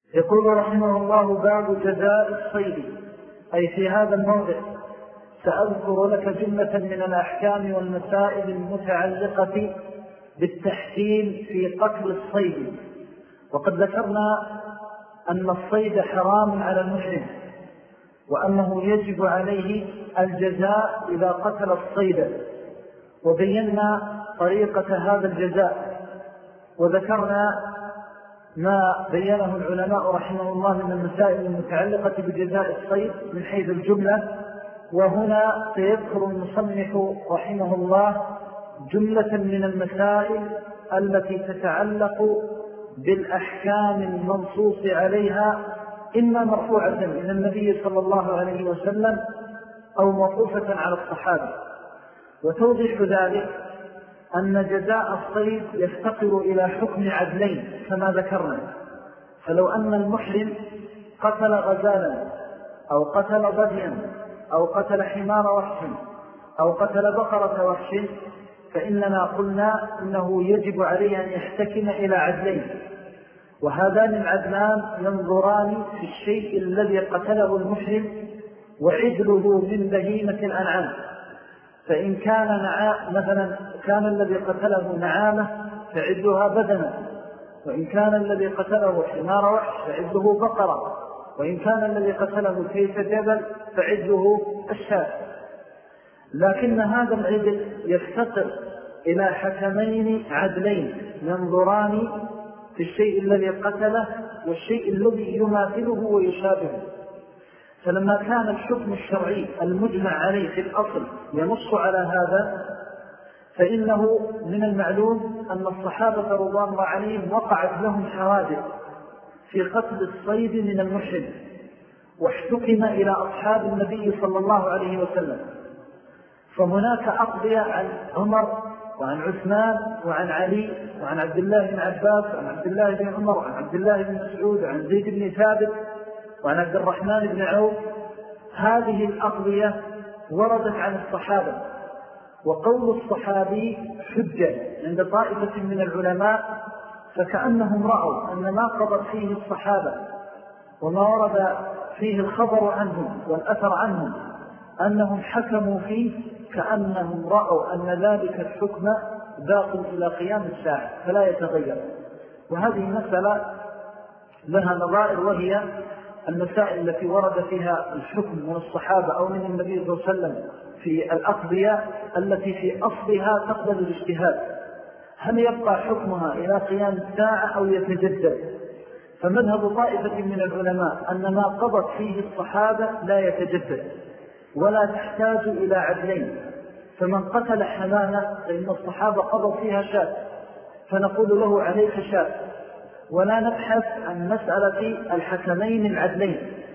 يقول رحمه الله: باب جزاء الصيد. أي في هذا الموضع سأذكر لك جملة من الأحكام والمسائل المتعلقة بالتحكيم في قتل الصيد. وقد ذكرنا أن الصيد حرام على المحرم، وأنه يجب عليه الجزاء إذا قتل الصيد، وبينا طريقة هذا الجزاء، وذكرنا ما بينه العلماء رحمه الله من المسائل المتعلقة بجزاء الصيد من حيث الجملة. وهنا سيذكر المصنف رحمه الله جملة من المسائل التي تتعلق بالأحكام المنصوص عليها، إما مرفوعة إلى النبي صلى الله عليه وسلم أو موقوفة على الصحابة. وتوضح ذلك أن جزاء الصيد يفتقر إلى حكم عدلين كما ذكرنا. فلو أن المحرم قتل غزالا أو قتل ضبيا أو قتل حمار وحش أو قتل بقرة وحش، فإننا قلنا إنه يجب عليه أن يحتكم إلى عدلين، وهذان العدلان ينظران في الشيء الذي قتله المحرم وعدله من بهيمة الأنعام. فإن كان مثلا كان الذي قتله نعامة فعدها بدنا، وإن كان الذي قتله حمار وحش فعده بقرة، وإن كان الذي قتله كيس جبل فعده الشاة. لكن هذا العدل يفتقر إلى حكمين عدلين ينظران في الشيء الذي قتله والشيء الذي يماثله ويشابهه. فلما كان الحكم الشرعي المجمع عليه في الأصل ينص على هذا، فإنه من المعلوم أن الصحابة رضوان الله عليهم وقعت لهم حوادث في قتل الصيد من المحرم، واحتكم إلى أصحاب النبي صلى الله عليه وسلم. فهناك أقضية عن عمر وعن عثمان وعن علي وعن عبد الله بن عباس وعن عبد الله بن عمر وعن عبد الله بن مسعود وعن زيد بن ثابت وعن عبد الرحمن بن عوف. هذه الأقضية وردت عن الصحابة، وقول الصحابي حجة عند طائفة من العلماء، فكأنهم رأوا أن ما قضت فيه الصحابة وما ورد فيه الخبر عنهم والأثر عنهم أنهم حكموا فيه، كأنهم رأوا أن ذلك الحكم باق إلى قيام الساعة فلا يتغير. وهذه مسألة لها نظائر، وهي المسائل التي ورد فيها الحكم من الصحابة أو من النبي صلى الله عليه وسلم في الأقضية التي في أصلها تقبل الاجتهاد، هل يبقى حكمها إلى قيام الساعة أو يتجدد؟ فمذهب طائفة من العلماء أن ما قضت فيه الصحابة لا يتجدد ولا تحتاج إلى عدلين. فمن قتل حمامة فإن الصحابة قضوا فيها شاة، فنقول له عليك شاة، ولا نبحث عن مسألة الحكمين العدلين،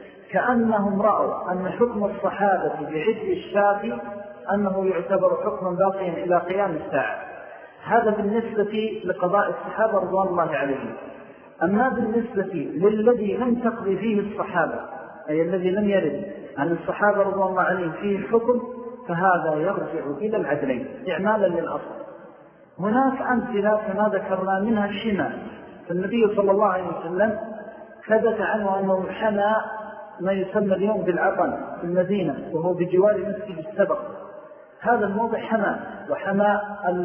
كأنهم رأوا أن حكم الصحابة بعد الشاة أنه يعتبر حكما باقيا إلى قيام الساعة. هذا بالنسبة لقضاء الصحابة رضوان الله عليهم. أما بالنسبة للذي لم تقضي فيه الصحابة، أي الذي لم يرد عن الصحابة رضوان الله عليهم فيه الحكم، فهذا يرجع إلى العدلين إعمالا للأصل. هناك أمثلة كما ذكرنا منها الشمال. فالنبي صلى الله عليه وسلم ثبت عنه أنه حمى ما يسمى اليوم بالعطن في المدينة، وهو بجوار مسجد السبق. هذا الموضع حمى، وحمى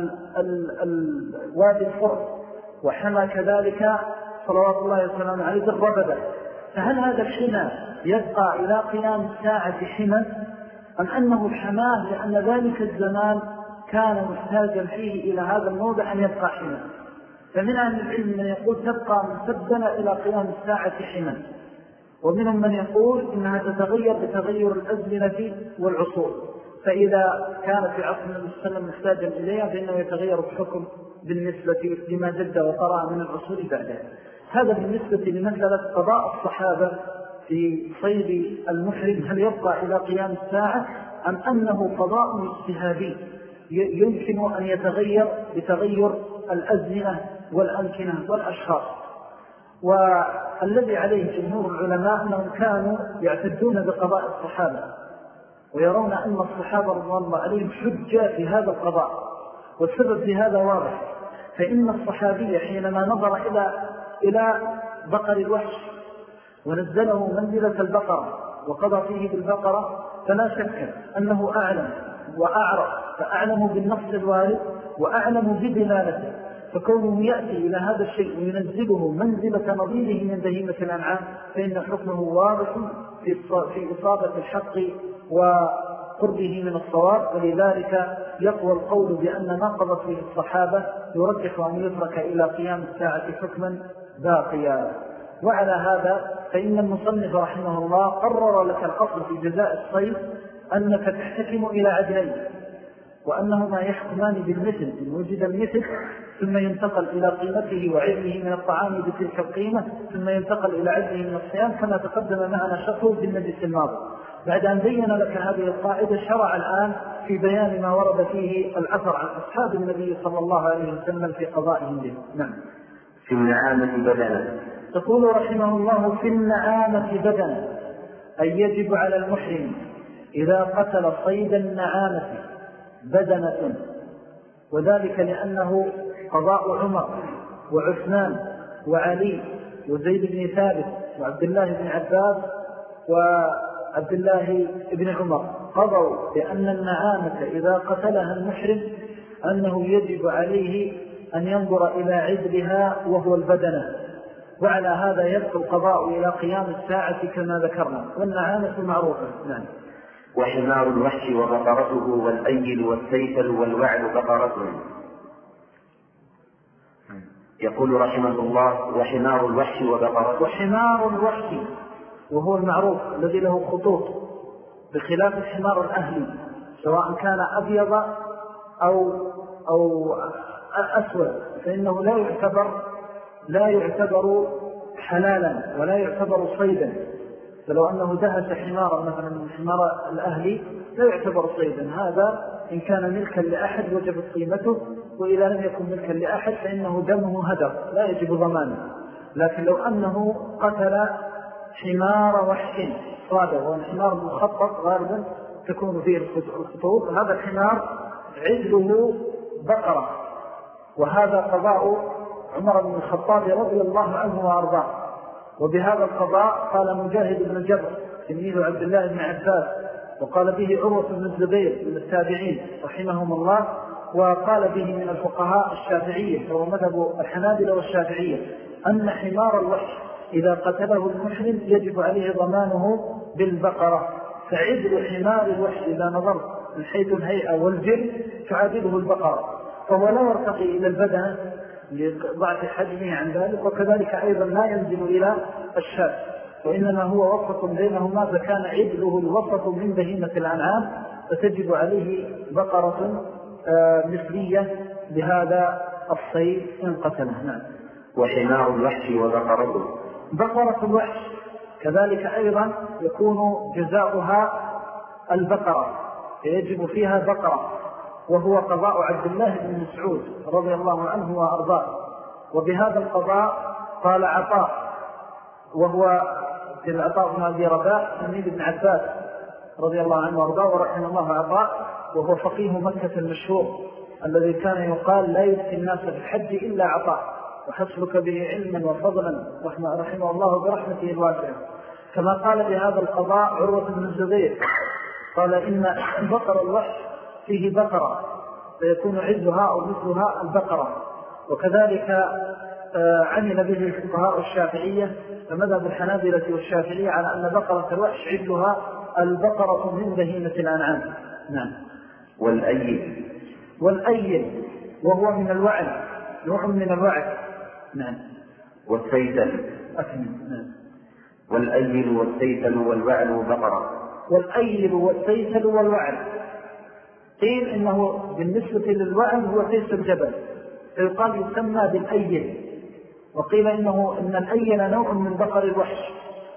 الوادي الفرد، وحمى كذلك صلوات الله وسلامه عليه الربدة. فهل هذا الحمى يبقى إلى قيام الساعة حمى، أم أنه حماه لأن ذلك الزمان كان محتاجا فيه إلى هذا الموضع أن يبقى حمى؟ فمن أهل العلم من يقول تبقى مسبنة إلى قيام الساعة حمى، ومنهم من يقول إنها تتغير بتغير الأزمنة والعصور، فإذا كان في عصر النبي صلى الله عليه وسلم محتاجا إليها فإنه يتغير الحكم بالنسبة لما جد وطرأ من العصور بعدها. هذا بالنسبة لمسألة قضاء الصحابة في صيد المحرم، هل يبقى إلى قيام الساعة أم أنه قضاء اجتهادي يمكن أن يتغير بتغير الأزمنة والأمكنة والأشخاص؟ والذي عليه جمهور العلماء أنهم كانوا يعتدون بقضاء الصحابة، ويرون أن الصحابة رضوان الله عليهم حجة في هذا القضاء، والسبب في هذا واضح. فإن الصحابي حينما نظر إلى بقر الوحش ونزله منزلة البقرة وقضى فيه بالبقرة، فلا شك أنه أعلم وأعرف، فأعلم بالنص الوارد وأعلم بدلالته، فكونه يأتي إلى هذا الشيء وينزله منزلة نظيره من بهيمة الأنعام فإن حكمه واضح في إصابة الحق وقربه من الصواب. ولذلك يقوى القول بأن ما قضت به الصحابة يرجح أن يترك إلى قيام الساعة حكما باقيا. وعلى هذا فإن المصنف رحمه الله قرر لك الأصل في جزاء الصيد أنك تحتكم إلى عدلين، وأنهما يحكمان بالمثل إن وجد المثل ثم ينتقل إلى قيمته وعدله من الطعام بتلك القيمة، ثم ينتقل إلى عدله من الصيام كما تقدم معنا شرحه في المجلس الماضي. بعد أن بين لك هذه القاعدة شرع الآن في بيان ما ورد فيه الأثر عن أصحاب النبي صلى الله عليه وسلم في قضائهم به. نعم. في النعامة بدنا. تقول رحمه الله في النعامة بدنا، أي يجب على المحرم إذا قتل صيد النعامة بدنة، وذلك لأنه قضاء عمر وعثمان وعلي وزيد بن ثابت وعبد الله بن عباس وعبد الله بن عمر قضوا بأن النعامة إذا قتلها المحرم أنه يجب عليه أن ينظر إلى عدلها وهو البدنة، وعلى هذا يبقى القضاء إلى قيام الساعة كما ذكرنا، والنعامة معروفة. نعم. وحمار الوحش وبقرته والأيل والسيفل والوعل بقرته. يقول رحمه الله وحمار الوحش وبقرته. وحمار الوحش وهو المعروف الذي له خطوط بخلاف الحمار الأهلي سواء كان أبيض أو أسود فإنه لا يعتبر حلالا ولا يعتبر صيدا، فلو أنه دهس حمارا مثلا من الحمار الأهلي لا يعتبر صيدا، هذا إن كان ملكا لأحد وجبت قيمته، وإذا لم يكن ملكا لأحد فإنه دمه هدر لا يجب ضمانه. لكن لو أنه قتل حمار وحش صادق، والحمار المخطط غالبا تكون فيه الخطوط، هذا الحمار عدله بقرة، وهذا قضاء عمر بن الخطاب رضي الله عنه وأرضاه. وبهذا القضاء قال مجاهد بن جبر تلميذ عبد الله بن عباس، وقال به عروة بن الزبير من التابعين رحمهم الله، وقال به من الفقهاء الشافعية وهو مذهب الحنابلة والشافعية أن حمار الوحش إذا قتله المحرم يجب عليه ضمانه بالبقرة، فعدل حمار الوحش إذا نظرت من حيث الهيئة والجلد تعادله البقرة، فهو لا يرتقي إلى البدن لضعف حجمه عن ذلك، وكذلك أيضا لا ينزل إلى الشاة، وإنما هو وسط بينهما، فكان عدله الوسط من بهيمة الأنعام فتجب عليه بقرة مثلية بهذا الصيد إن قتله. نعم. وحمار الوحش وبقرته. بقرة الوحش كذلك أيضا يكون جزاؤها البقرة، فيجب فيها بقرة، وهو قضاء عبد الله بن مسعود رضي الله عنه وأرضاه. وبهذا القضاء قال عطاء، وهو في العطاء بن أبي رباح تلميذ بن عباس رضي الله عنه وأرضاه ورحمه الله عطاء، وهو فقيه مكة المشهور الذي كان يقال لا يفتي الناس في الحج إلا عطاء، وحسبك به علما وفضلا رحمه الله برحمته الواسعة. كما قال بهذا القضاء عروة بن الزبير قال إن بقر الوحش فيه بقرة فيكون عزها أو مثلها البقرة. وكذلك عمل به الفقهاء الشافعية فمذهب الحنابلة والشافعية على أن بقرة الوحش عزها البقرة من بهيمة الأنعام. نعم. والأيل وهو من الوعد، نوع من الوعد. نعم. والسيتل. نعم. والأيل والسيتل والوعل بقرة. والأيل والسيتل والوعل، قيل إنه بالنسبة للوعل هو سيس الجبل فيقال يسمى بالأيل، وقيل إن الأيل نوع من بقر الوحش.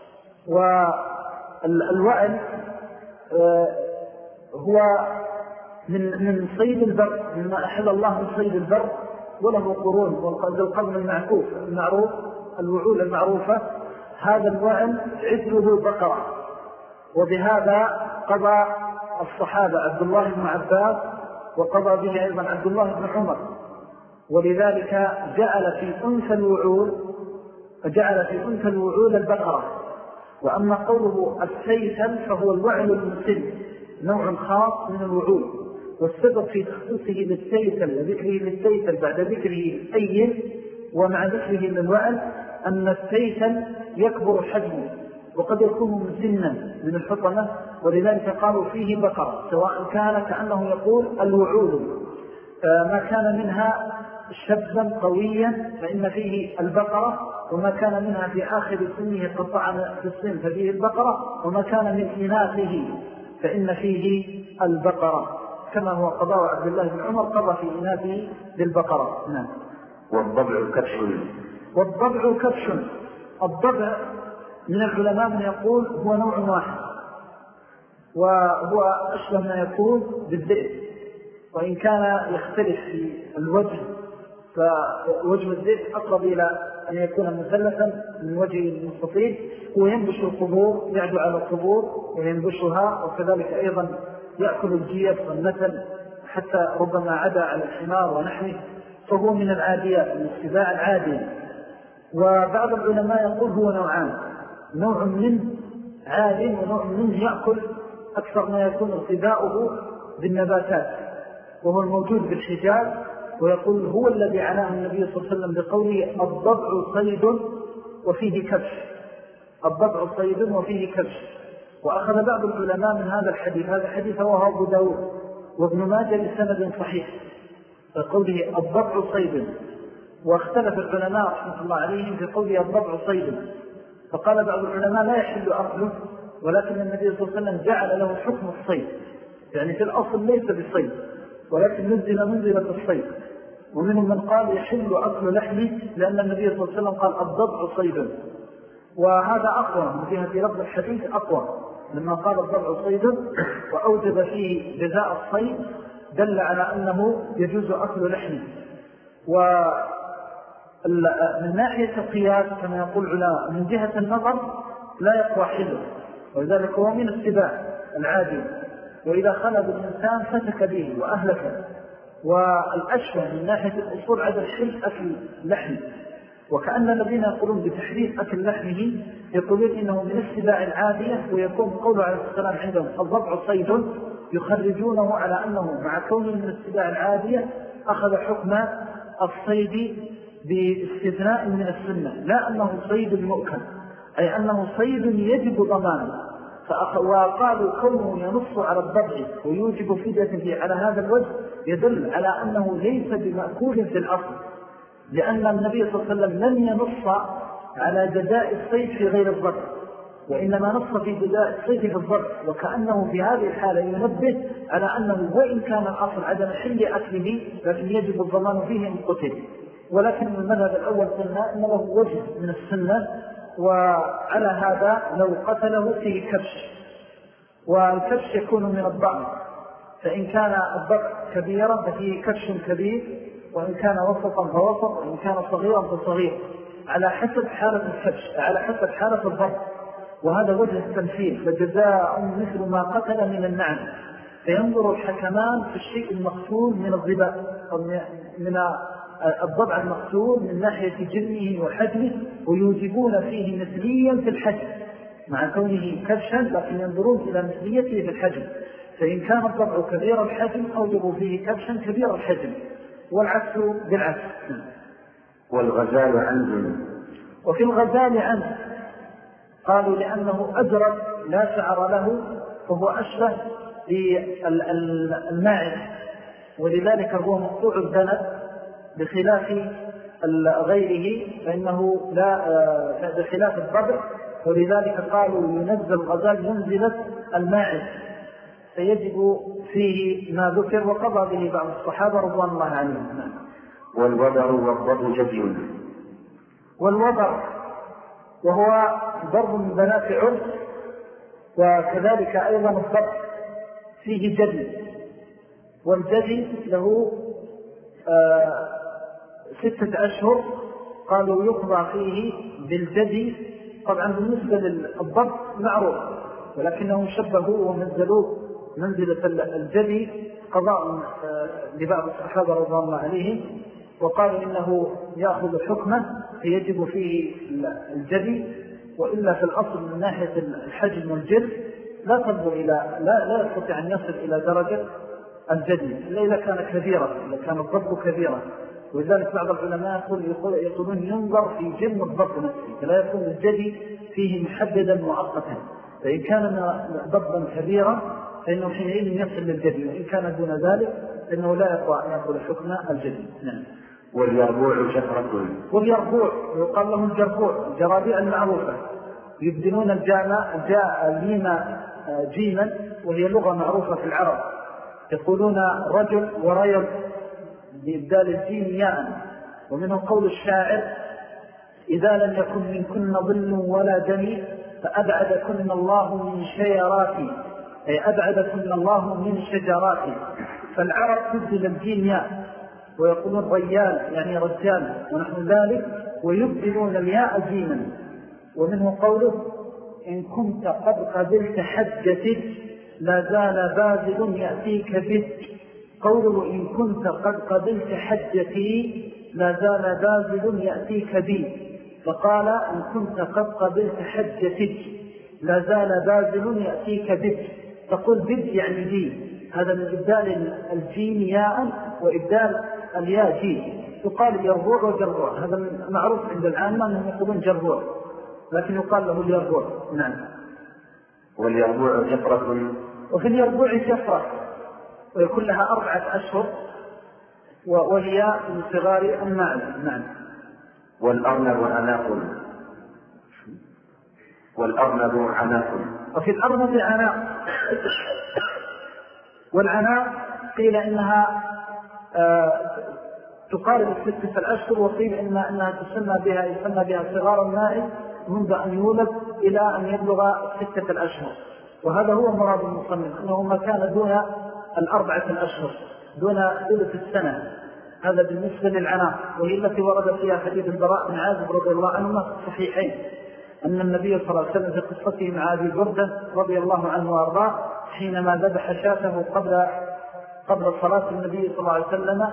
والوعل هو من صيد البر، مما أحل الله من صيد البر، وله قرون، والقرن المعروف الوعول المعروفة، هذا الوعل عدله بقرة. وبهذا قضى الصحابة عبد الله بن عباس، وقضى به أيضا عبد الله بن عمر، ولذلك جعل في أنثى الوعول البقرة، وأما قوله السيسل فهو الوعل المسل، نوع خاص من الوعول، والسبب في تخصيصه للسيسل وذكره للسيسل بعد ذكره الأيل ومع ذكره للوعل أن السيسل يكبر حجمه وقد يكون مسنا من الحطمة، ولذلك قالوا فيه بقرة، سواء كان كأنه يقول الوعول، ما كان منها شبا قويا فإن فيه البقرة، وما كان منها في آخر سنه قطعا في السن ففيه البقرة، وما كان من إناثه فإن فيه البقرة، كما هو قضاء عبد الله بن عمر قضى في إناثه بالبقرة. نعم. والضبع كبش. والضبع كبش. الضبع من العلماء من يقول هو نوع واحد، وهو أشبه ما يكون بالذئب، وإن كان يختلف في الوجه، فوجه الذئب أقرب إلى أن يكون مثلثا من وجه المستطيل، وينبش القبور، يعدو على القبور وينبشها، وكذلك أيضا يأكل الجيب والنتل حتى ربما عدا على الحمار ونحوه، فهو من العاديات، من السباع العادي. وبعض العلماء يقول هو نوعان، نوع من عاد ونوع منه يأكل أكثر ما يكون ارتداؤه بالنباتات، وهو الموجود بالحجاز، ويقول هو الذي عناه النبي صلى الله عليه وسلم بقوله الضبع صيد وفيه كبش. الضبع صيد وفيه كبش. وأخذ بعض العلماء من هذا الحديث، هذا الحديث هو أبو داود وابن ماجه لسند صحيح، فقوله الضبع صيد، واختلف العلماء رحمة الله عليهم في قوله الضبع صيد، فقال بعض العلماء لا يحل أكله، ولكن النبي صلى الله عليه وسلم جعل له حكم الصيد، يعني في الأصل ليس بصيد ولكن نزل منزلة الصيد. ومنهم من قال يحل أكل لحمه لأن النبي صلى الله عليه وسلم قال الضبع صيد، وهذا أقوى من جهة لفظ الحديث، أقوى لما قال الضبع صيد وأوجب فيه جزاء الصيد دل على أنه يجوز أكل لحمه. ومن ناحية القياس كما يقول العلماء من جهة النظر لا يقوى حله، ولذلك هو من السباع العادي، وإذا خلد الإنسان فتك به وأهلك. والأشبه من ناحية الأصول عدد حل أكل لحم، وكأن الذين يقولون بتحريف أكل لحمه يقولون إنه من السباع العادية، ويكون قوله عليه السلام عندهم الضبع صيد، يخرجونه على أنه مع كونه من السباع العادية أخذ حكم الصيد باستثناء من السنة، لا أنه صيد مؤكل، أي أنه صيد يجب ضمانه. وقالوا كونه ينص على الضبع ويوجب فديته على هذا الوجه يدل على أنه ليس بمأكول في الأصل، لأن النبي صلى الله عليه وسلم لم ينص على جزاء الصيد في غير الضبع، وإنما نص في جزاء الصيد في الضبع، وكأنه في هذه الحالة ينبه على أنه وإن كان الأصل عدم حل أكله لكن يجب الضمان فيه إن قتل. ولكن المذهب الأول قلنا إن له وجه من السنة، وعلى هذا لو قتله فيه كبش، والكبش يكون من الضأن، فإن كان الضأن كبيرا ففيه كبش كبير، وإن كان وسطا فوسط، وإن كان صغيرا فصغير، على حسب حالة الكبش، على حسب حالة الضأن. وهذا وجه التمثيل، فجزاء مثل ما قتل من النعم. فينظر الحكمان في الشيء المقتول من الضباء أو من الضبع المقتول من ناحية جرمه وحجمه، ويوجبون فيه مثليا في الحجم مع كونه كبشا، لكن ينظرون إلى مثليته في الحجم، فإن كان الضبع كبير الحجم أوجبوا فيه كبشا كبير الحجم، والعكس بالعكس. والغزال عنز. وفي الغزال عنز قالوا لأنه أجرد لا شعر له، فهو أشبه بالماعز، ولذلك هو مقطوع الذنب بخلاف غيره، فإنه لا بخلاف الضبع، ولذلك قالوا ينزل الغزال منزلة الماعز، فيجب فيه ما ذكر وقضى به بعض الصحابة رضوان الله عنهم. والوضر والضب جدي. والوضر وهو ضرب من بنات عرس، وكذلك أيضا الضب فيه جدي، والجدي له 6 أشهر، قالوا يقضى فيه بالجدي. طبعا بالنسبة للضب معروف، ولكنهم شبهوا ومنزلوه منزلة الجدي قضاء لبعض الصحابة رضوان الله عليهم، وقالوا إنه يأخذ حكمه فيجب فيه الجدي. وإلا في الأصل من ناحية الحجم والجلد لا تنظر إلى لا يستطيع أن يصل إلى درجة الجدي إلا إذا كان كبيرة، إذا كان الضب كبيرة. ولذلك بعض العلماء يقولون ينظر في جن الضب نفسه، فلا يكون الجدي فيه محددا مؤقتا. فإن كان ضبا كبيرا فإنه حينئذ يصل للجدي، وإن كان دون ذلك فإنه لا يقوى أن يقول حكم الجدي. نعم. واليربوع شفرة. واليربوع يقال له الجربوع، الجرابيع المعروفة، يبدلون الجيم جيما، وهي لغة معروفة في العرب، يقولون رجل وريض بإبدال الجيم ياء. ومنه قول الشاعر: إذا لم يكن منكن ظل ولا دم فأبعدكن الله من شيراتي، أي أبعدكن الله من شجراتي. فالعرب تبدل الجيم ياء ويقولون ريال يعني رجال ونحن ذلك، ويبدلون الياء جيما. ومنه قوله: إن كنت قد قبلت حجتك لا زال باذل يأتيك بك. قوله: إن كنت قد قبلت حجتي لا زال باذل يأتيك بي. فقال: إن كنت قد قبلت حجتك لا زال باذل يأتيك بك. تقول بك يعني بي، هذا من إبدال الجيم ياء وإبدال الياء جيم. يقال يربوع وجربوع، هذا معروف عند العامة أنهم يقولون جربوع، لكن يقال له اليربوع. نعم. واليربوع شفرة. وفي اليربوع شفرة، ويكون لها 4 أشهر، وهي من صغار النعم. نعم. والأرنب عناق. والأرنب عناق. وفي الأرنب عناق. والعناق قيل إنها تقارب 6 الأشهر، وقيل إنها يسمى بها صغار النائب منذ أن يولد إلى أن يبلغ 6 الأشهر. وهذا هو مراد المصنف، أنه ما كان دون 4 الأشهر، دون ثلث السنة. هذا بالنسبة للعناق، وهي التي ورد فيها حديث البراء بن عازب رضي الله عنهما في الصحيحين، أن النبي صلى الله عليه وسلم في قصته مع أبي بردة رضي الله عنه وأرضاه حينما ذبح شاته قبل صلاة النبي صلى الله عليه وسلم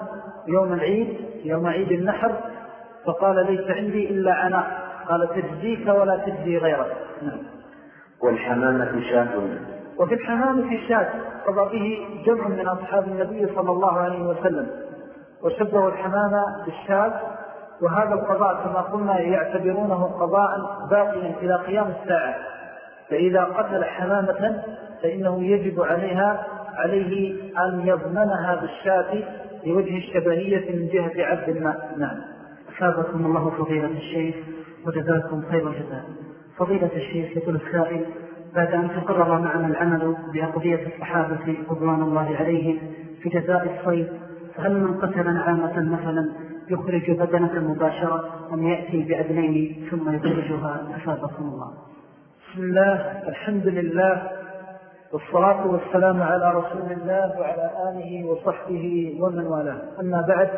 يوم عيد النحر، فقال: ليس عندي إلا عناق. قال: تجزيك ولا تجزي غيرك. نعم. والحمامة شاة. وفي الحمامة شاة قضى به جمع من أصحاب النبي صلى الله عليه وسلم، وشبه الحمامة بالشاة. وهذا القضاء كما قلنا يعتبرونه قضاء باقيا إلى قيام الساعة. فإذا قتل حمامة فإنه يجب عليه أن يضمنها بالشاة لوجه الشبهية من جهة عبد الماء. نعم. أثابكم الله فضيلة الشيخ وجزاكم خير الجزاء. فضيلة الشيخ يقول السائل: بعد أن تقرر معنا العمل بأقضية الصحابة رضوان الله عليهم في جزاء الصيد، فهل من قتل نعامة مثلا يخرج بدنة مباشرة أم يأتي بأذنين ثم يخرجها؟ أثابكم الله. بسم الله، الحمد لله، والصلاة والسلام على رسول الله وعلى آله وصحبه ومن والاه. أما بعد،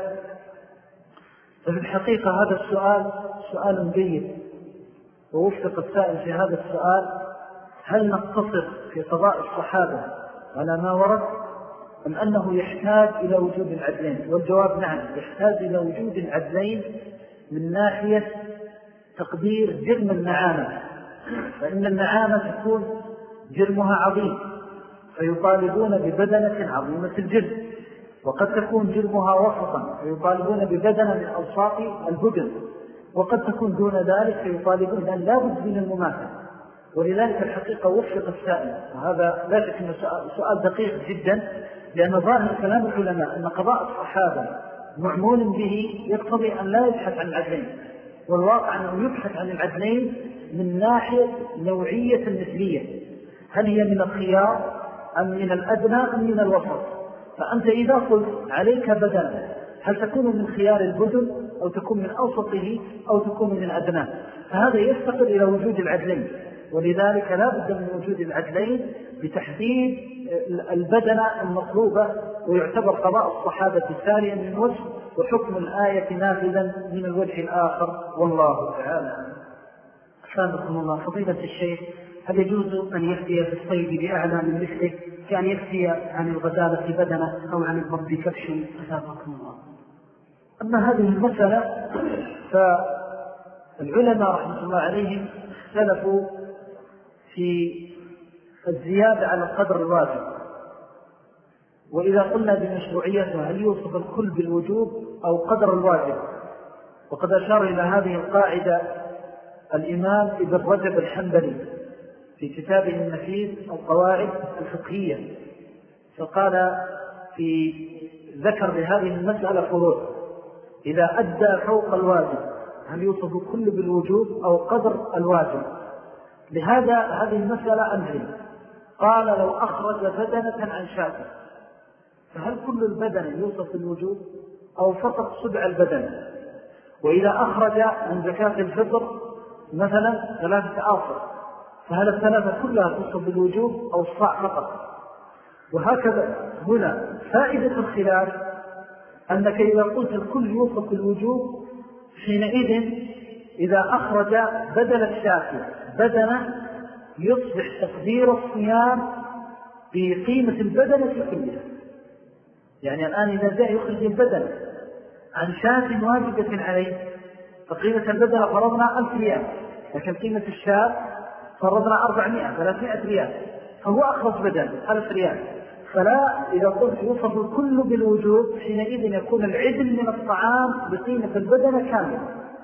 ففي الحقيقة هذا السؤال سؤال جيد، ووفق السائل في هذا السؤال: هل نقتصر في قضاء الصحابة على ما ورد أم أنه يحتاج إلى وجود العدلين؟ والجواب نعم، يحتاج إلى وجود العدلين من ناحية تقدير جرم النعامة، فإن النعامة تكون جرمها عظيم فيطالبون ببدنة عظيمة الجرم، وقد تكون جرمها وسطا فيطالبون ببدنة من أوساط البدن، وقد تكون دون ذلك فيطالبون أن لا بد من المماثلة. ولذلك الحقيقة وفق السائل، وهذا لا شك أنه سؤال دقيق جدا، لأن ظاهر كلام العلماء أن قضاء الصحابة معمول به يقتضي أن لا يبحث عن العدلين، والواقع أنه يبحث عن العدلين من ناحية نوعية المثلية، هل هي من الخيار أم من الأدنى أم من الوسط؟ فأنت إذا قلت عليك بدنة، هل تكون من خيار البدن أو تكون من أوسطه أو تكون من الأدنى؟ فهذا يفتقر إلى وجود العدلين، ولذلك لا بد من وجود العدلين بتحديد البدنة المطلوبة، ويعتبر قضاء الصحابة ساريا من وجه وحكم الآية نافذا من الوجه الآخر، والله تعالى. أثابكم الله. فضيلة الشيخ، هل يجوز أن يفتي في الصيد بأعلى من مثله كأن يفتي عن الغزالة بدنة أو عن الضب كبش؟ أثابكم الله. أما هذه المسألة فالعلماء رحمة الله عليهم اختلفوا في الزيادة على القدر الواجب، وإذا قلنا بمشروعيتها هل يوصف الكل بالوجوب أو قدر الواجب. وقد أشار إلى هذه القاعدة الإمام ابن رجب الحنبلي في كتابه النفيس القواعد الفقهية، فقال في ذكر لهذه المسألة فروع: إذا أدى فوق الواجب هل يوصف الكل بالوجوب أو قدر الواجب. لهذا هذه المسألة أمثلة. قال: لو أخرج بدنة عن شاة فهل كل البدن يوصف بالوجوب أو فقط سبع البدن؟ وإذا أخرج من زكاة الفطر مثلا 3 آصر فهل الثلاثة كلها توصف بالوجوب أو الصاع فقط؟ وهكذا هنا فائدة الخلاف أنك إذا قلت الكل يوصف بالوجوب حينئذ إذا أخرج بدل الشاة بدنة يصبح تقدير الصيام بقيمة البدنة كلها. يعني الآن إذا جاء يخرج البدن عن شاة واجبة عليه فقيمة البدنة فرضنا 1000 ريال، لكن قيمة الشاة فرضنا 400-300 ريال، فهو أخرج بدن 1000 ريال. فلا إذا قلت يوصف الكل بالوجوب حينئذ يكون العدل من الطعام بقيمة البدنة كاملة،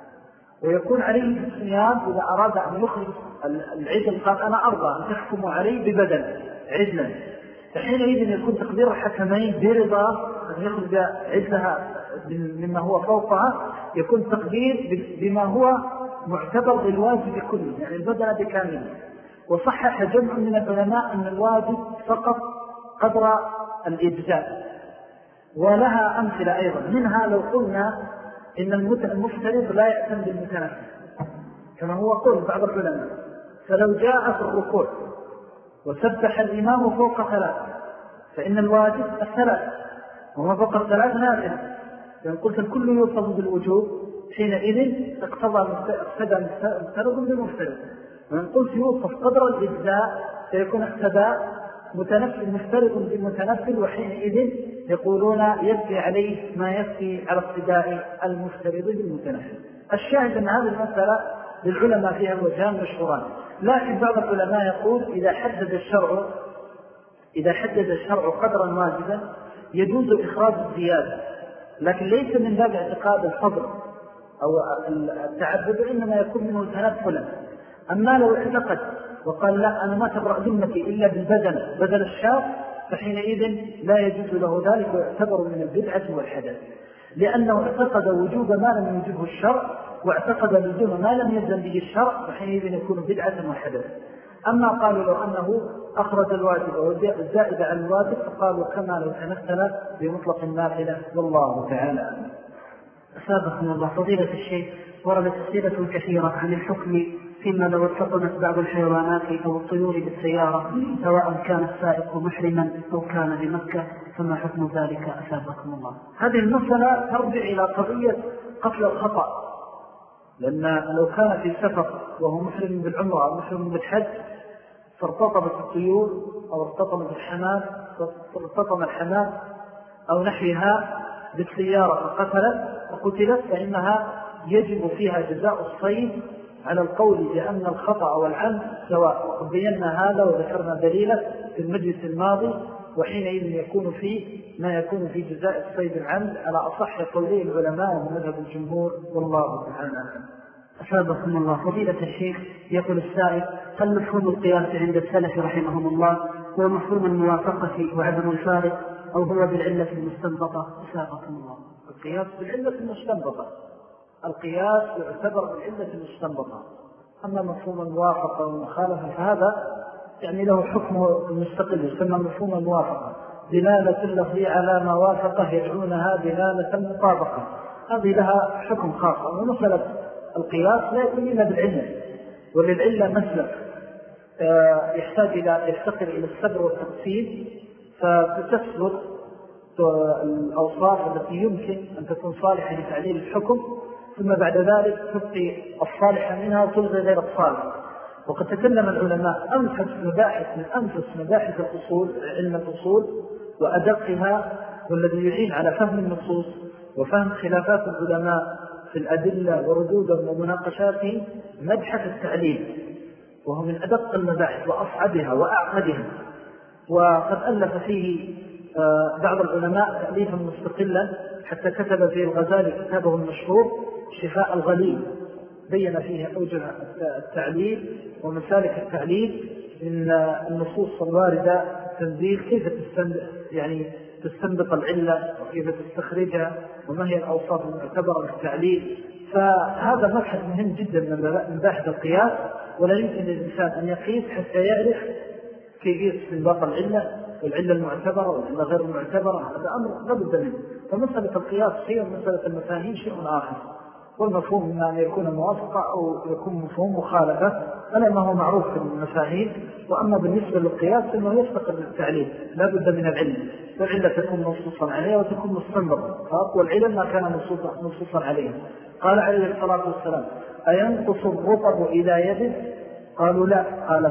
ويكون عليه الصيام إذا أراد أن يخرج العدل قال أنا أرضى أن تحكم عليه ببدن عدلا، فحينئذ يكون تقدير الحكمين برضا أن يخرج عدلها مما هو فوقها، يكون تقدير بما هو معتبر بالواجب كله، يعني البدنة بكامله. وصحح جمع من العلماء أن الواجب فقط قدر الإجزاء، ولها أمثلة أيضا. منها لو قلنا إن المفترض لا يأتم بالمتنفل كما هو قول بعض العلماء، فلو جاء في الركوع وسبح الإمام فوق 3 فإن الواجب 3 وما فوق 3 نافل. لأن قلت الكل يوصف بالوجوب حينئذ اقتضى مفترض بالمفترض، وإن قلت يوصف قدر الإجزاء فيكون اقتضى مفترض بالمتنفل، وحينئذ يقولون يسري عليه ما يسري على اقتداء المفترض بالمتنفل. الشاهد أن هذه المسألة للعلماء فيها وجهان مشهوران، لكن بعض العلماء يقول إذا حدد الشرع قدرا واجبا يجوز إخراج الزيادة، لكن ليس من باب اعتقاد الفضل أو التعبد، إنما يكون منه تنفلا. أما لو اعتقد وقال لا أنا ما تبرأ ذمتي إلا بالبدن بدل الشاف فحينئذ لا يجوز له ذلك ويعتبر من البدعة والحدث، لأنه اعتقد وجوب ما لم يوجبه الشرع واعتقد لزوم ما لم يلزم به الشرع فحينئذ يكون بدعة وحدث. أما قالوا لو أنه أخرج الواجب والزائد عن الواجب فقالوا كما لو تمثل بمطلق النافلة، والله تعالى. أسابقنا الله. فضيلة الشيخ، وردت أسئلة كثيرة عن الحكم فيما لو ارتطمت بعض الحيوانات أو الطيور بالسيارة سواء كان السائق محرما أو كان بمكة، فما حكم ذلك أسابقكم الله؟ هذه المسألة ترجع إلى قضية قتل الخطأ، لأن لو كان في سفر وهو محرم بالعمرة أو محرم بالحج فارتطمت الطيور أو ارتطمت الحمام أو نحوها بالسيارة فقتلت فإنها يجب فيها جزاء الصيد على القول بأن الخطأ والعمد سواء. وقد بينا هذا وذكرنا دليله في المجلس الماضي، وحينئذ يكون فيه ما يكون في جزاء الصيد العمد على أصح قولي العلماء ومذهب الجمهور، والله تعالى. أسابقكم الله. فضيلة الشيخ، يقول السائل: هل مفهوم القياس عند السلف رحمهم الله هو مفهوم الموافقة وعدم الفارق أو هو بالعلة المستنبطة؟ أسابقكم الله. القياس بالعلة المستنبطة، القياس يعتبر بالعلة المستنبطة. أما مفهوم الموافقة والمخالفة فهذا يعني له حكمه المستقل، يسمى مفهوم الموافقة، دلالة اللفظ على ما وافقه يدعونها دلالة المطابقة، هذه لها حكم خاص. ومسألة القياس لا يكون إلا بالعلة، وللعلة مسلك يفتقر إلى الصبر والتقسيم، فتسلط الأوصاف التي يمكن أن تكون صالحة لتعليل الحكم، ثم بعد ذلك تبقي الصالحة منها وتلغي غير الصالح. وقد تكلم العلماء أنفس مباحث الأصول، علم الأصول وأدقها، والذي يعين على فهم النصوص وفهم خلافات العلماء في الأدلة وردودهم ومناقشاتهم مبحث التعليل، وهو من أدق المباحث وأصعبها وأعقدها، وقد ألف فيه بعض العلماء تأليفا مستقلا، حتى كتب فيه الغزالي كتابه المشهور شفاء الغليل، بين فيه أوجه التعليل ومسالك التعليل من النصوص الواردة التنزيل، كيف تستنبط العلة وكيف تستخرجها وما هي الأوصاف المعتبرة للتعليل. فهذا مبحث مهم جدا من باحث القياس، ولا يمكن للإنسان أن يقيس حتى يعرف كيفية استنباط العلة والعلة المعتبرة والعلة غير المعتبرة. هذا أمر لا بد منه. فمسألة القياس شيء ومسألة المفاهيم شيء آخر، والمفهوم إما أن يكون موافقة أو يكون مفهوم مخالفة، ألا ما هو معروف في المفاهيم. وأما بالنسبة للقياس إنه يفتقر للتعليل، لا بد من العلم، والعلة تكون منصوصا عليها وتكون مستنبطة، فأقوى العلم ما كان منصوصا عليه. قال عليه الصلاة والسلام: أينقص الرطب إلى يده؟ قالوا لا. قال: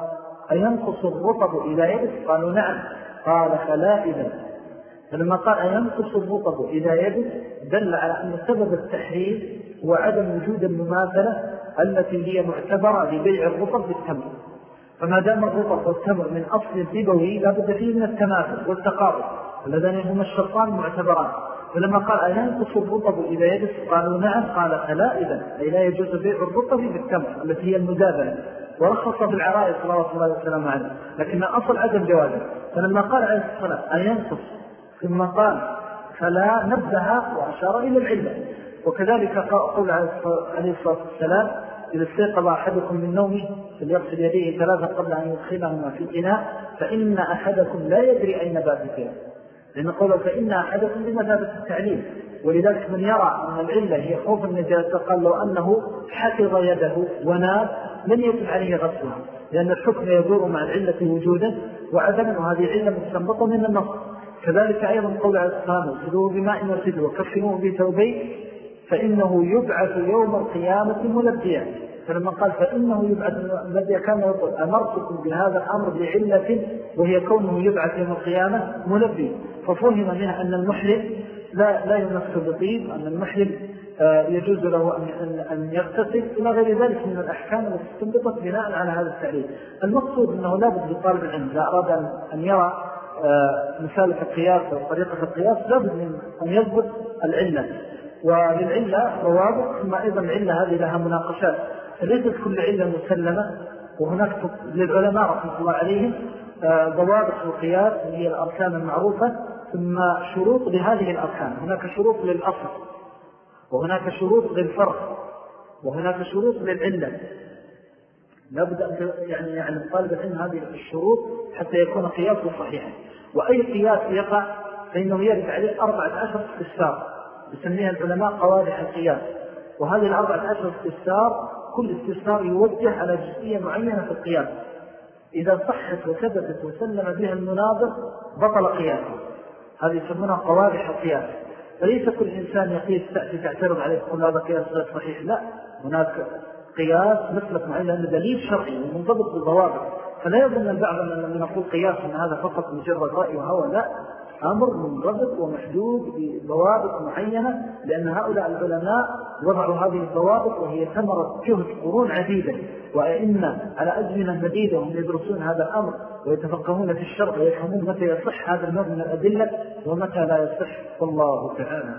أينقص الرطب إلى يده؟ قالوا نعم. قال: فلا إذن. فلما قال أينقص الرطب إلى يده دل على أن سبب التحريم هو عدم وجود المماثلة التي هي معتبرة لبيع الرطب بالتمر. فما دام الرطب والتمر من أصل الربوي لا بد فيه من التماثل والتقارب، اللذان هما الشرطان معتبران. فلما قال أينقص الرطب إلى يده قالوا نعم. قال: فلا إذن، أي لا يجوز بيع الرطب بالتمر التي هي المدابنة، ورخص بالعرائس صلى الله عليه وسلم عليه، لكن أصل عدم جوازه. فلما قال عليه الصلاة أينقص ثم قال فلا نبه وأشار إلى العلة. وكذلك قول عليه الصلاة والسلام: إذا استيقظ أحدكم من نومه فليغسل يديه ثلاثة قبل أن يدخلهما في الإناء فإن أحدكم لا يدري أين باتته. لأن قوله فإن أحدكم بمثابة التعليم، ولذلك من يرى أن العلة هي خوف النجاسة قال لو أنه حفظ يده ونام لن يجب عليه غسلها، لأن الحكم يدور مع العلة وجودا وعدما، وهذه علة مستنبطة من النص. كذلك أيضا قول عليه السلام: اغسلوه بماء وسدر وكفنوه بثوبين فإنه يبعث يوم القيامة ملبيا. فلما قال فإنه يبعث ملبيا كان يقول أمرتكم بهذا الأمر بعلة وهي كونه يبعث يوم القيامة ملبي. ففهم منها أن المحرم لا يمس بطيب، أن المحرم يجوز له أن يغتسل إلى غير ذلك من الأحكام التي استنبطت بناء على هذا التعليل. المقصود أنه لا بد لطالب العلم إذا أراد أن يرى مسالة القياس أو طريقة القياس لا بد من أن يضبط العلة، وللعلة ضوابط، ثم أيضا العلة هذه لها مناقشات، فليست كل علة مسلمة. وهناك للعلماء رحمة الله عليهم ضوابط القياس هي الأركان المعروفة، ثم شروط لهذه الأركان. هناك شروط للأصل، وهناك شروط للفرق، وهناك شروط للعلة. لابد أن يعني طالب العلم هذه الشروط حتى يكون قياسه صحيحا. وأي قياس يقع فإنه يرد عليه 14 استفسار يسميها العلماء قوادح القياس. وهذه 14 استفسار كل استفسار يوجه على جزئية معينة في القياس، إذا صحت وثبتت وسلم بها المناظر بطل قياسه. هذه يسمونها قوادح القياس. فليس كل إنسان يقيس تأتي تعترض عليه تقول هذا قياس غير صحيح، لا، هناك قياس مسلك معين لأنه دليل شرعي ومنضبط بالضوابط. فلا يظن البعض أن لما نقول قياس أن هذا فقط مجرد رأي وهوى، لا، أمر منضبط ومحدود بضوابط معينة، لأن هؤلاء العلماء وضعوا هذه الضوابط وهي ثمرة جهد قرون عديدة وإن على أزمنة مديدة هم يدرسون هذا الأمر ويتفقهون في الشرع ويفهمون متى يصح هذا النوع من الأدلة ومتى لا يصح. والله تعالى.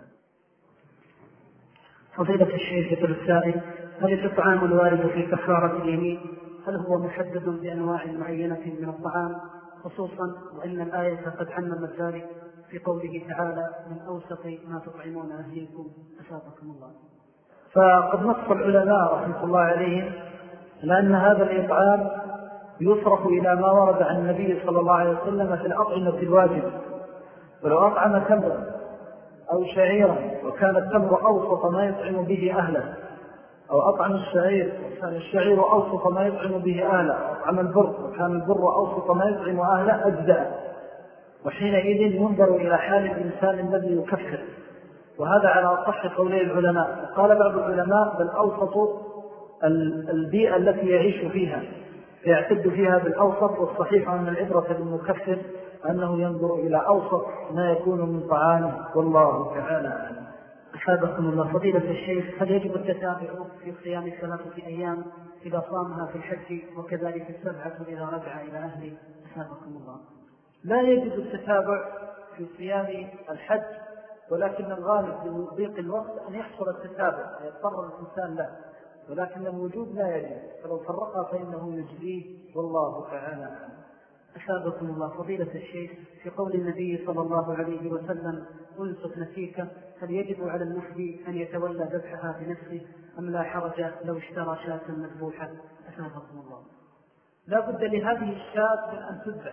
فضيلة الشيخ يقول السائل: هل الطعام الوارد في كفارة اليمين هل هو محدد بأنواع معينة من الطعام، خصوصا وإن الآية قد عممت ذلك في قوله تعالى: من أوسط ما تطعمون أهليكم أسابقكم الله؟ فقد نص العلماء رحمة الله عليهم لأن هذا الإطعام يصرف إلى ما ورد عن النبي صلى الله عليه وسلم في الأطعمة الواجب. ولو أطعم تمرا أو شعيرا وكان التمر أوسط ما يطعم به أهله، أو أطعم الشعير أوسط ما يطعم به أهله، أطعم البر وكان البر أوسط ما يطعم أهله أجزاء. وحينئذ ينظر إلى حال الإنسان الذي يكفر، وهذا على صح قولي العلماء. قال بعض العلماء بل أوسط البيئة التي يعيش فيها فيعتد فيها بالأوسط، والصحيح أن العبرة بالمكفر أنه ينظر إلى أوسط ما يكون من طعامه. والله تعالى. أفادكم الله. فضيلة الشيخ، هل يجب التتابع في صيام 3 أيام إذا صامها في الحج وكذلك 7 إذا رجع إلى أهله؟ أفادكم الله. لا يجب التتابع في صيام الحج، ولكن الغالب بضيق الوقت أن يحصل التتابع، يضطر الإنسان له، ولكن الوجوب لا يجب، فلو فرقها فإنه يجزيه، والله تعالى أعلم. أثابكم الله. فضيلة الشيخ، في قول النبي صلى الله عليه وسلم أنسك نسيك، هل يجب على المفدي أن يتولى ذبحها بنفسه أم لا حرج لو اشترى شاة مذبوحة؟ أثابكم الله. لا بد لهذه الشاة من أن تذبح،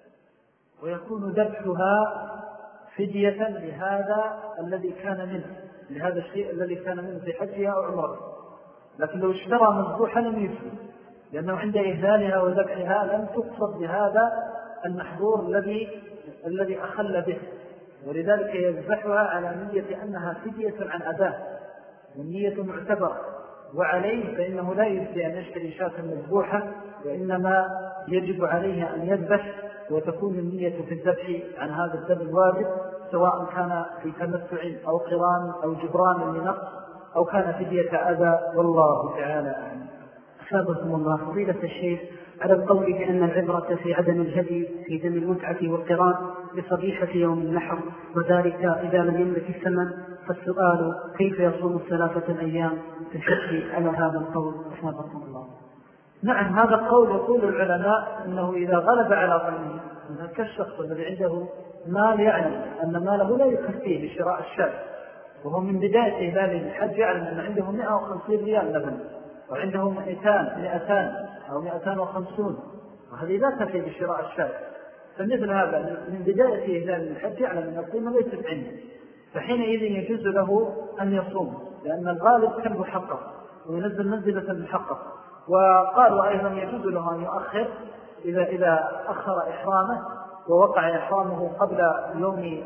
ويكون ذبحها فدية لهذا الذي كان منه، لهذا الشيء الذي كان منه في حجها أو عمره. لكن لو اشترى مذبوحة لم يفدي، لأنه عند إهلالها وذبحها لم تقصد بهذا المحظور الذي أخل به، ولذلك يذبحها على نية أنها فدية عن أداه، والنية معتبرة، وعليه فإنه لا يجزي أن يشتري شاة مذبوحة، وإنما يجب عليه أن يذبح، وتكون النية في الذبح عن هذا الدم الواجب، سواء كان في تمتع أو قران أو جبران لنقص أو كان فدية أذى، والله تعالى أعلم. أثابكم الله. فضيلة الشيخ، على القول بأن العبرة في عدم الهدي في دم المتعة والقران بصبيحة يوم النحر، وذلك إذا لم يملك الثمن، فالسؤال كيف يصوم 3 أيام في الحج على هذا القول؟ أثابكم الله. نعم، هذا القول يقول العلماء أنه إذا غلب على ظنه أنه كالشخص الذي عنده مال يعلم أن ماله لا يكفيه لشراء الشاة، وهو من بداية إهلال الحج يعلم أن عنده 150 ريال مثلا، وعنده 200 أو 250، وهذه لا تكفي لشراء الشاة، فمثل هذا من بداية إهلال الحج يعلم أن القيمة ليست عنده، فحينئذ يجوز له أن يصوم، لأن الغالب كالمحقق وينزل منزلة المحقق. وقالوا أيضا يجوز له أن يؤخر إذا أخر إحرامه ووقع إحرامه قبل يوم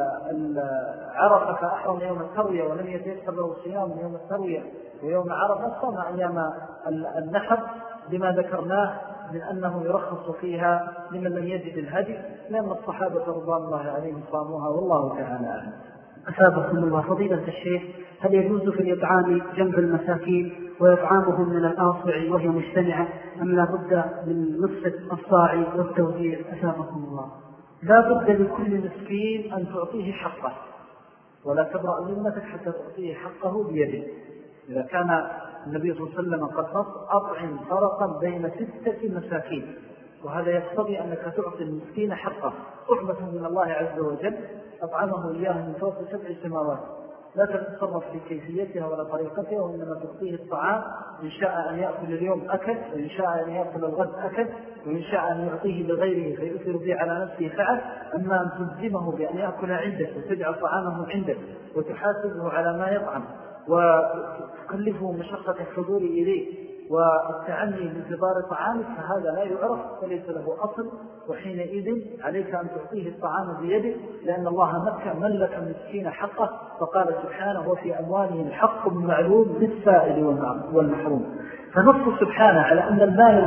عرفة فأحرم يوم التروية ولم يتيسر له صيام يوم التروية ويوم عرفة، صام أيام النحر لما ذكرناه من أنه يرخص فيها لمن لم يجد الهدي، لأن الصحابة رضوان الله عليهم صاموها، والله تعالى أعلم. أثابكم الله. فضيلة الشيخ، هل يجوز في الإطعام جنب المساكين وإطعامهم من الآصع وهي مجتمعة، أم لا بد من نصف الصاع والتوزيع؟ أثابكم الله. لا بد لكل مسكين أن تعطيه حقه، ولا تبرأ ذمتك حتى تعطيه حقه بيده. إذا كان النبي صلى الله عليه وسلم قد نص أطعم فرقا بين 6 مساكين، وهذا يقتضي أنك تعطي المسكين حقه، طعمة من الله عز وجل أطعمه إياه من فوق 7 سماوات، لا تتصرف في كيفيتها ولا طريقتها، وإنما تعطيه الطعام، إن شاء أن يأكل اليوم أكل، وإن شاء أن يأكل الغد أكل، وإن شاء أن يعطيه لغيره فيؤثر به على نفسه فعل. أما أن تلزمه بأن يأكل عندك وتجعل طعامه عندك وتحاسبه على ما يطعم وتكلفه مشقة الحضور إليه والتعني بانتظار طعامك، فهذا لا يعرف وليس له أصل، وحينئذ عليك أن تعطيه الطعام بيده، لأن الله ملك المسكين حقه، فقال سبحانه وفي أموالهم حق معلوم للسائل والمحروم. فنص سبحانه على أن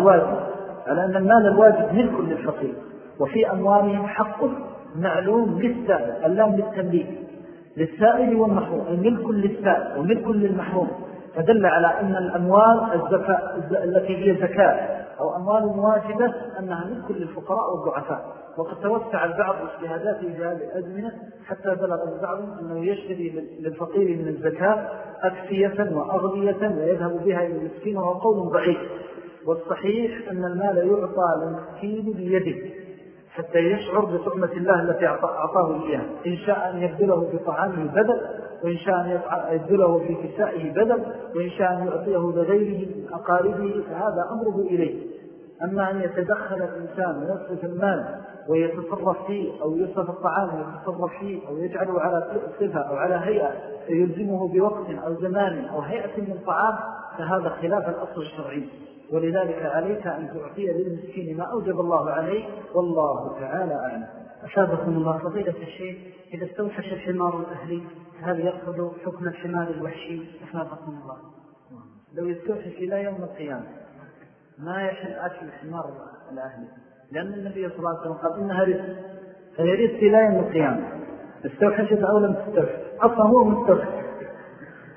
المال الواجب ملك للفقير، وفي أموالهم حق معلوم للسائل، اللام للتمليك، للسائل والمحروم، ملك للسائل وملك للمحروم، فدل على أن الأموال التي هي زكاة أو أموال واجبة أنها ملك للفقراء والضعفاء. وقد توسع البعض باجتهاداته في هذه الأزمنة حتى بلغ البعض أنه يشتري للفقير من الزكاة أكسية وأغذية ويذهب بها إلى المسكين، وهو قول ضعيف. والصحيح أن المال يعطى للمسكين بيده حتى يشعر بطعمة الله التي أعطاه إياه، إن شاء أن يبذله في طعامه بدل، وإن شاء أن يبذله في كسائه بدل، وإن شاء أن يعطيه لغيره من أقاربه، فهذا أمره إليه. أما أن يتدخل الإنسان ويصرف المال ويتصرف فيه أو يصرف الطعام ويتصرف فيه أو يجعله على صفة أو على هيئة فيلزمه بوقت أو زمان أو هيئة من طعام، فهذا خلاف الأصل الشرعي، ولذلك عليك أن تعطي للمسكين ما أوجب الله عليه، والله تعالى أعلم. أشابكم الله. فضيلة الشيخ، إذا استوحش الحمار الأهلي هل يأخذ حكم الحمار الوحشي؟ أشابكم الله. لو يستوحش إلى يوم القيامة ما يحل أكل الحمار الأهلي، لأن النبي صلى الله عليه وسلم قال إنها رزق، فيرث إلى يوم القيامة، استوحشت أو لم تستوحش، أصلا هو مستوحش،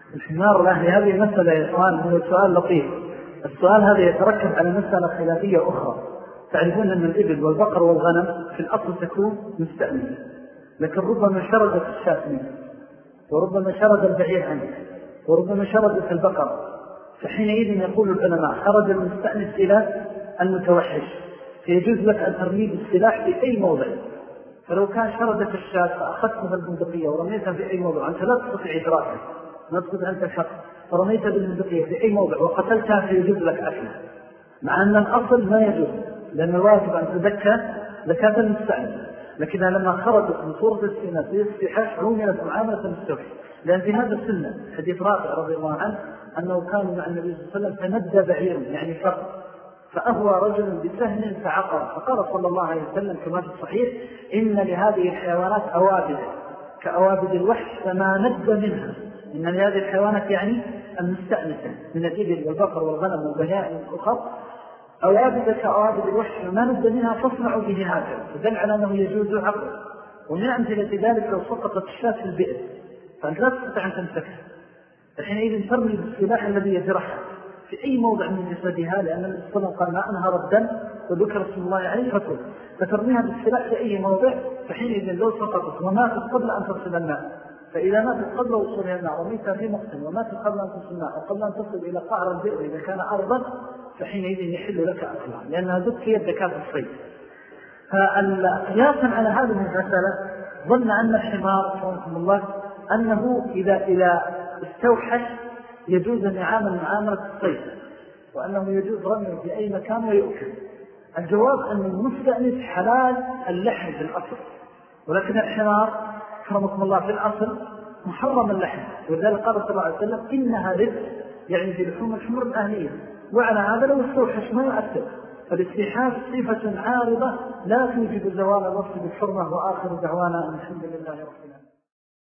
الحمار الأهلي هذه مسألة يا إخوان، هو سؤال لطيف. السؤال هذا يتركب على مسألة خلافية أخرى. تعرفون أن الإبل والبقر والغنم في الأصل تكون مستأنسة، لكن ربما شردت الشاة منه، وربما شرد البعير عنه، وربما شردت البقر. فحينئذ يقول العلماء خرج المستأنس إلى المتوحش، فيجوز لك أن ترميه بالسلاح في أي موضع. فلو كان شردت الشاة فأخذتها البندقية ورميتها في أي موضع، أنت لا تستطيع إدراكها، لا تستطيع أن تشق، فرميتها بالبندقية في أي موضع وقتلتها فيجوز لك أكلها، مع أن الأصل ما يجوز، لأن الواجب أن تزكى زكاة المستأنس. لكنها لما خرجت من صورة الاستئناس للاستحاش عملت معاملة المستوحش، لأن في هذا السنة حديث رافع رضي الله عنه أنه كان مع النبي صلى الله عليه وسلم تندى بعير يعني شق، فأهوى رجل بسهم فعقر، فقال صلى الله عليه وسلم كما في الصحيح: إن لهذه الحيوانات أوابد كأوابد الوحش فما ند منها. إن لهذه الحيوانات يعني المستأنسة من الإبل والبقر والغنم والبهائم والأخر أوابد كأوابد الوحش فما ند منها فاصنعوا به هذا، فدل على أنه يجوز عقل. ومن أمثلة ذلك لو سقطت الشاة في البئر فأنت لا تستطيع أن تمسكها، حينئذ ترمي بالسلاح الذي يجرحها في أي موضع من جسدها، لأن النبي صلى الله عليه وسلم قال: ما أنهر الدم وذكر اسم الله عليه فكل، فترميها بالسلاح في أي موضع، فحينئذ لو سقطت وماتت قبل أن تصل الماء، فإذا ماتت قبل وصولها الماء رميتها في مقسم وماتت قبل أن تصل الماء وقبل أن تصل إلى قعر البئر إذا كان أرضا، فحينئذ يحل لك أكلها، لأنها ذكيت زكاة الصيد. فقياسا على هذه المسألة ظن أن الحمار رحمه الله أنه إذا استوحش يجوز أن يعامل معاملة الصيد، وأنه يجوز رميه في أي مكان ويؤكل. الجواب أن المستأنس حلال اللحم في الأصل، ولكن الحمار رحمه الله في الأصل محرم اللحم، ولذلك قال صلى الله عليه وسلم: إنها رزق، يعني في لحوم الحمر الأهلية. وعلى هذا لو استوحش ما يؤثر، فالاستيحاش صفة عارضة لا توجد زوال الوصف بالحرمة. وآخر دعوانا الحمد لله رب العالمين.